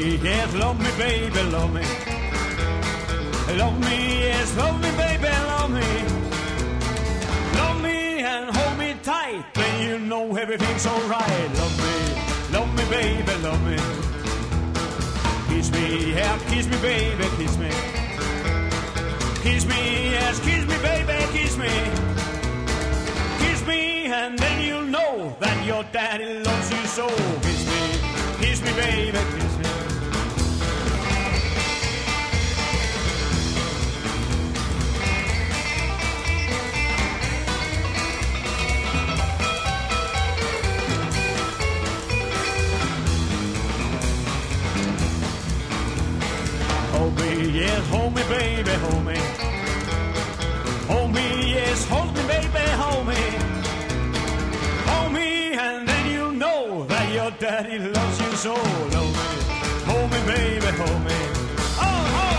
me, yes, love me, baby, love me. Love me, yes, love me, baby, love me. Love me and hold me tight, then you know everything's alright. Love me, baby, love me. Kiss me, yeah, kiss me, baby, kiss me. Kiss me, yes, kiss me, baby, kiss me. Kiss me, and then you'll know that your daddy loves you so. Kiss me, baby, kiss me. Hold me, yes, hold me, baby, hold me. Hold me, yes, hold me, baby, hold me. Hold me, and then you'll know that your daddy loves you so. Hold me, baby, hold me. Oh, oh.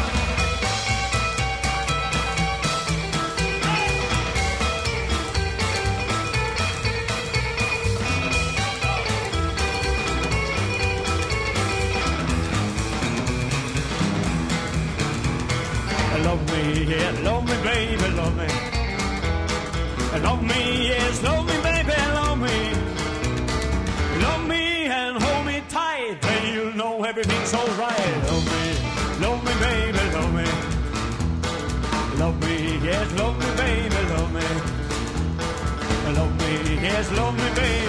Love me, yeah, love me, baby, love me. Love me, yes, love me, baby, love me. Love me and hold me tight, then you'll know everything's alright. Love me, baby, love me. Love me, yes, love me, baby, love me. Love me, yes, love me, baby.